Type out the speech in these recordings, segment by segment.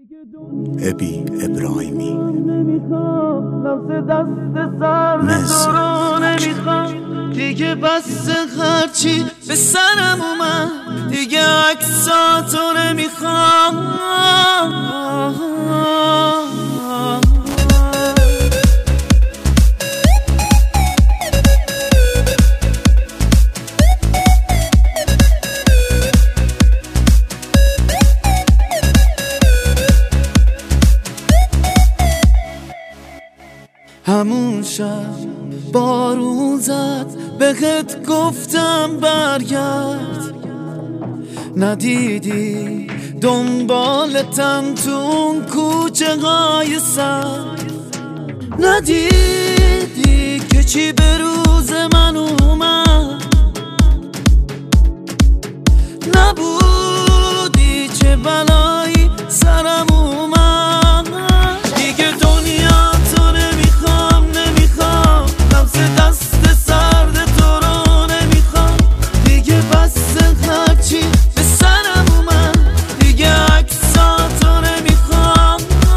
ابی ابراهیمی مصر دیگه بس هرچی به سرم اومد، دیگه عکساتو نمیخوام. همون شب بارون زد، بهت گفتم برگرد، ندیدی دنبالتم تو اون کوچه های سر، ندیدی که چی به روز من اومد، نبودی چه بلایی سرم اومد. دیگه دنیا تو نمیخوام، لمس دست سرد تو رو نمیخوام، دیگه بس هرچی به سرم اومد، دیگه عکساتو نمیخوام.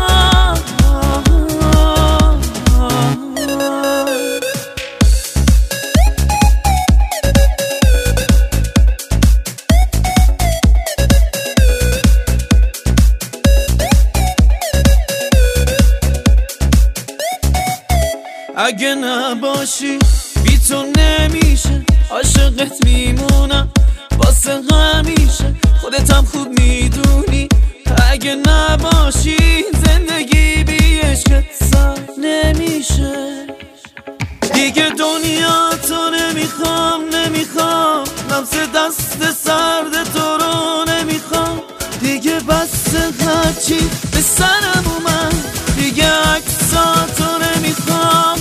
اگه نباشی بی تو نمیشه، عاشقت میمونم واسه همیشه، خودتم خوب میدونی. اگه نباشی زندگی بی عشقت سر نمیشه. دیگه دنیا تو نمیخوام، لمس دست سرد تو رو نمیخوام، دیگه بس هرچی به سرم اومد، دیگه عکساتو نمیخوام.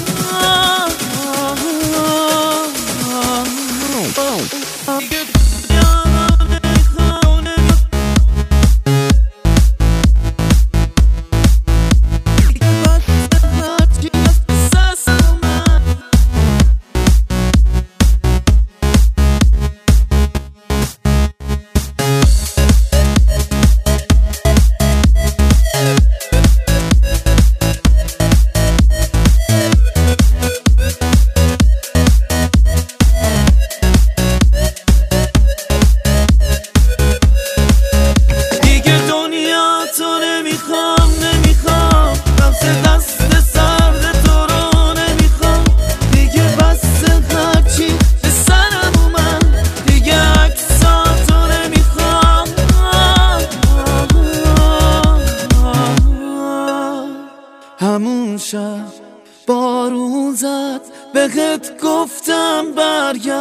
همون شب بارون زد، بهت گفتم برگرد،